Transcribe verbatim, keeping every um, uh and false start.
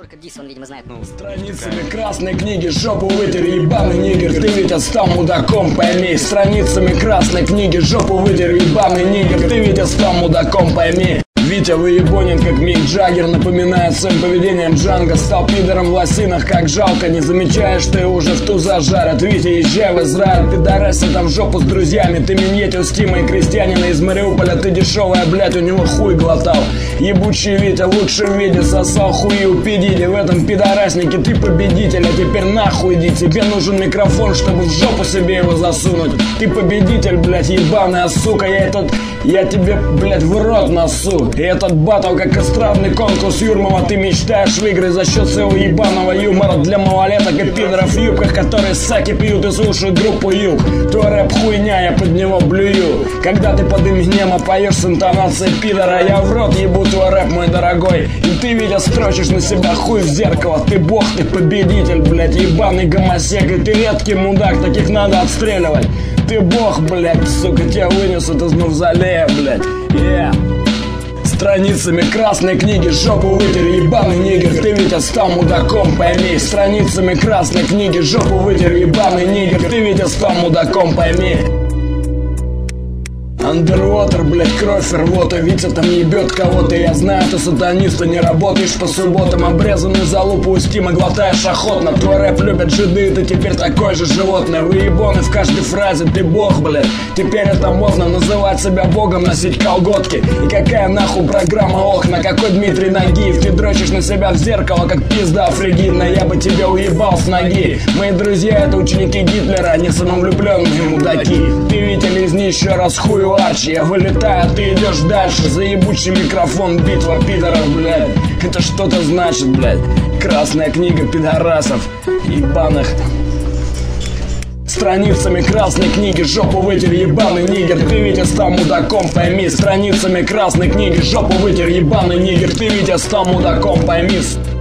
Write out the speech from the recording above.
Только Дис, он, видимо, знает. Ну, страницами красной книги жопу вытер, ебаный нигер. Ты ведь стал мудаком, пойми. Страницами красной книги жопу вытер, ебаный нигер. Ты ведь стал мудаком, пойми. Витя выебонен, как Мик Джаггер, напоминает своим поведением Джанго. Стал пидором в лосинах, как жалко. Не замечаешь, ты уже в ту зажарят. Витя, езжай в Израиль, пидорасы там в жопу с друзьями. Ты миньетил с Тимой крестьянина из Мариуполя. Ты дешевая, блядь, у него хуй глотал. Ебучий Витя в лучшем виде сосал хуи у пидиди. В этом пидораснике ты победитель, а теперь нахуй иди. Тебе нужен микрофон, чтобы в жопу себе его засунуть. Ты победитель, блядь, ебаная сука. Я этот, я тебе, блядь, в рот носу. И этот батл, как эстрадный конкурс Юрмова, ты мечтаешь выиграть за счет своего ебаного юмора для малолеток и пидоров в юбках, которые саки пьют и слушают группу Юг. Твой рэп хуйня, я под него блюю. Когда ты под Эминема поешь с интонацией пидора, я в рот ебу твой рэп, мой дорогой. И ты, Витя, строчишь на себя хуй в зеркало. Ты бог, ты победитель, блядь, ебаный гомосек. И ты редкий мудак, таких надо отстреливать. Ты бог, блядь, сука, тебя вынесут из мавзолея, блядь. Yeah. Страницами красной книги жопу вытер, ебаный нигер. Ты ведь стал мудаком, пойми. Страницами красной книги жопу вытер, ебаный нигер. Ты ведь стал мудаком, пойми. Underwater, блять, кровь рвота. Витя там ебет кого-то. Я знаю, ты сатанист, не работаешь по субботам. Обрезанный за лупу у Стима глотаешь охотно. Твой рэп любят жиды, ты теперь такой же животное. Выебоны в каждой фразе, ты бог, блядь. Теперь это можно называть себя богом, носить колготки. И какая нахуй программа, ох, на какой Дмитрий Нагиев. Ты дрочишь на себя в зеркало, как пизда фригидная. Я бы тебя уебал с ноги. Мои друзья это ученики Гитлера, они самовлюбленные мудаки. Ты, Витя, лизни еще раз хую арчи. Я вылетаю, а ты идешь дальше. За ебучий микрофон, битва пидоров, блядь. Это что-то значит, блядь. Красная книга пидорасов ебаных. Страницами красной книги жопу вытер, ебаный нигер. Ты, Витя, стал мудаком, пойми. Страницами красной книги жопу вытер, ебаный нигер. Ты, Витя, стал мудаком, пойми.